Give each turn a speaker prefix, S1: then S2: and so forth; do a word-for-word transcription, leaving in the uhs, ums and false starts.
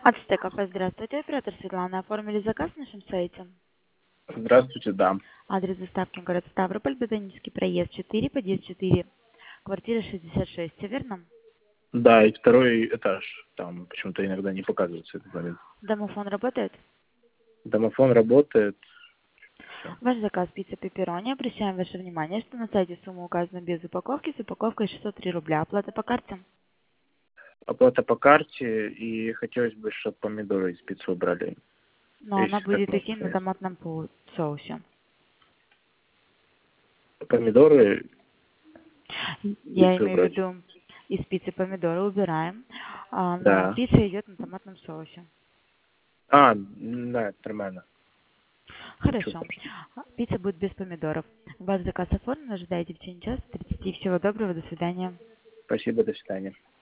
S1: От стеков. Здравствуйте, оператор Светлана. Оформили заказ на нашем сайте?
S2: Здравствуйте, да.
S1: Адрес доставки город Ставрополь, Ботанический проезд четыре, подъезд четыре, квартира шестьдесят шесть, все верно?
S2: Да, и второй этаж. Там почему-то иногда не показывается этот момент.
S1: Домофон работает?
S2: Домофон работает. Всё.
S1: Ваш заказ пицца пепперони. Обращаем ваше внимание, что на сайте сумма указана без упаковки, с упаковкой шестьсот три рубля. Оплата по карте?
S2: Оплата по карте, и хотелось бы, чтобы помидоры из пиццы убрали.
S1: Но она
S2: Если так
S1: будет
S2: можно
S1: идти на
S2: сказать.
S1: томатном по- соусе.
S2: Помидоры из
S1: Я
S2: пиццы
S1: имею в
S2: убрать.
S1: виду, из пиццы помидоры убираем, а, но
S2: Да.
S1: пицца идет на томатном соусе.
S2: А, да, это нормально. Ничего
S1: Хорошо.
S2: страшного.
S1: А, Пицца будет без помидоров. Ваш заказ оформлен, ожидайте в течение часа тридцати. Всего доброго, до свидания.
S2: Спасибо, до свидания.